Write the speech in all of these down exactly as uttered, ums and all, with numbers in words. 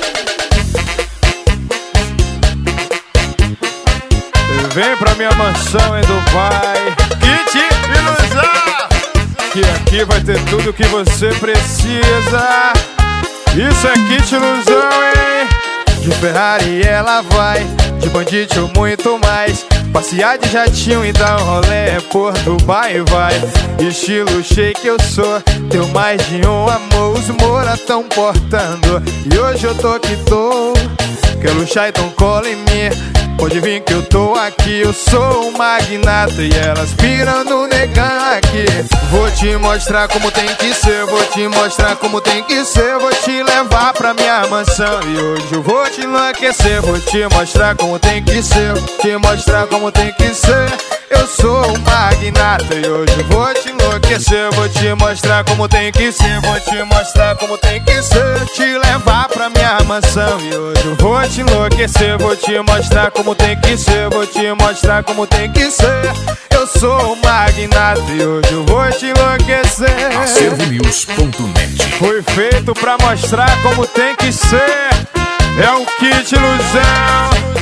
Vem pra minha mansão em Dubai, Kit Ilusão, que aqui vai ter tudo que você precisa. Isso é Kit Ilusão, hein? De Ferrari ela vai, de bandido muito mais. Passear de jatinho e dar um rolê por Dubai vai. Estilo shake eu sou, tenho mais de um amor. Os mora tão portando e hoje eu tô que tô. Quero chá, então cola em mim. Pode vir que eu tô aqui, eu sou um magnata e elas piram no negão aqui. Vou te mostrar como tem que ser, vou te mostrar como tem que ser. Vou te levar pra minha mansão e hoje eu vou te enlouquecer. Vou te mostrar como tem que ser, vou te mostrar como tem que ser. Eu sou um magnata e hoje eu vou te enlouquecer. Vou te mostrar como tem que ser, vou te mostrar como tem que ser. Te levar pra minha mansão e hoje eu vou te enlouquecer. Vou te mostrar como tem que ser, vou te mostrar como tem que ser. Eu sou um magnata e hoje eu vou te enlouquecer. Acervo News ponto net. Foi feito pra mostrar como tem que ser. É o Kit Ilusão.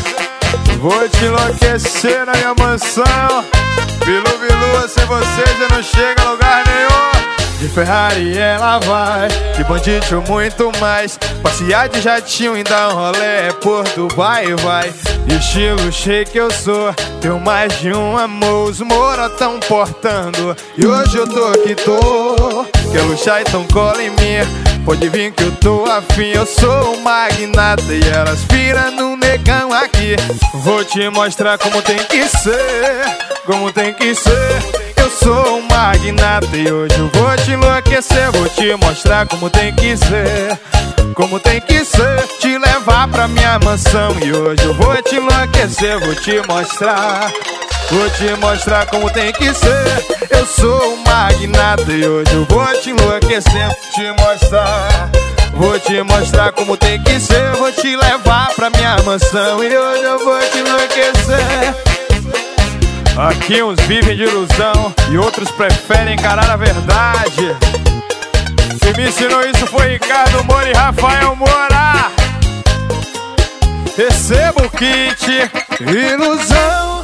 Vou te enlouquecer na minha mansão. Bilu, bilu, sem você já não chega a lugar nenhum. De Ferrari ela vai, de bandido muito mais. Passear de jatinho e dar um rolê por Dubai vai. Estilo shake eu sou, tenho mais de um amor. Os mora tão portando e hoje eu tô que tô. Quero chá, então cola em mim. Pode vir que eu tô afim, eu sou um magnata e elas piram no negão aqui. Vou te mostrar como tem que ser, como tem que ser. Eu sou um magnata e hoje eu vou te enlouquecer. Vou te mostrar como tem que ser, como tem que ser. Te levar pra minha mansão e hoje eu vou te enlouquecer. Vou te mostrar, vou te mostrar como tem que ser. Eu sou um magnata e hoje eu vou te enlouquecer. Vou te mostrar, vou te mostrar como tem que ser. Vou te levar pra minha mansão e hoje eu vou te enlouquecer. Aqui uns vivem de ilusão e outros preferem encarar a verdade. Quem me ensinou isso foi Ricardo Moura e Rafael Moura. Receba o Kit Ilusão.